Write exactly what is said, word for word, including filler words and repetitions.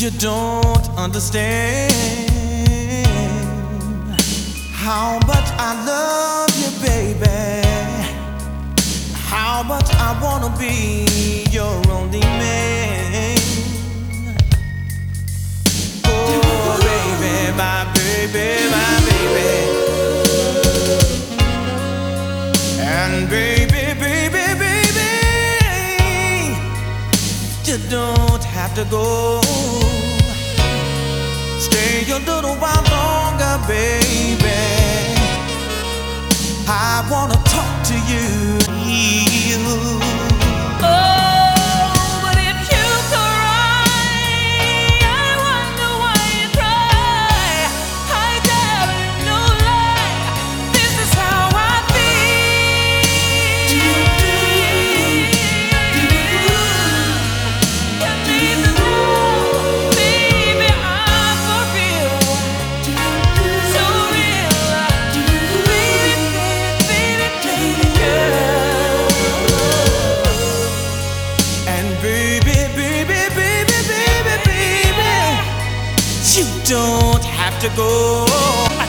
You don't understand how much I love you, baby. How much I wanna be your only man. Oh, baby, my baby, my baby. And baby, baby, baby, you don't have to go. Stay a little while longer, baby. I wanna talk to you. Oh, but if you cry, I wonder why you cry. I tell you no lie, this is how I feel. You need to know, baby, I'm for real, so real, baby, baby, baby, girl. And baby, baby, baby, baby, baby, you don't have to go.